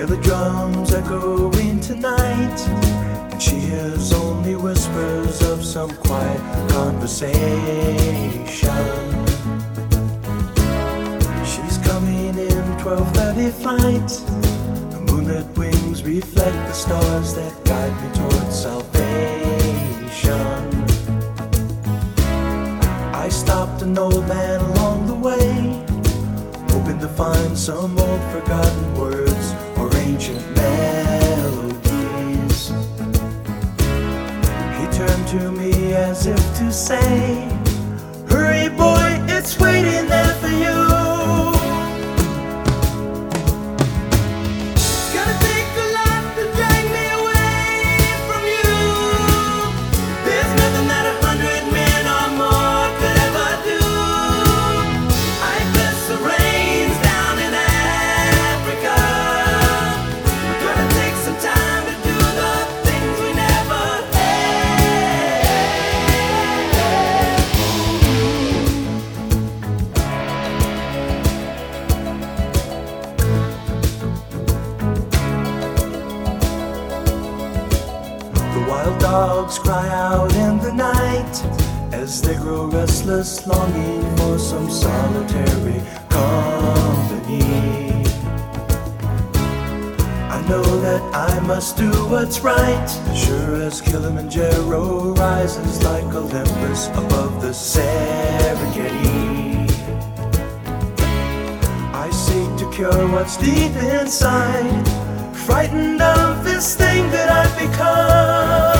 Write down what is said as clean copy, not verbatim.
hear the drums echoing tonight, and she hears only whispers of some quiet conversation. She's coming in 12:30 flight. The moonlit wings reflect the stars that guide me towards salvation. I stopped an old man along the way, hoping to find some old forgotten words or ancient melodies. He turned to me as if to say, "Hurry boy, it's waiting there for you." The wild dogs cry out in the night as they grow restless, longing for some solitary company. I know that I must do what's right, sure as Kilimanjaro rises like Olympus above the Serengeti. I seek to cure what's deep inside, frightened of this thing that I've become.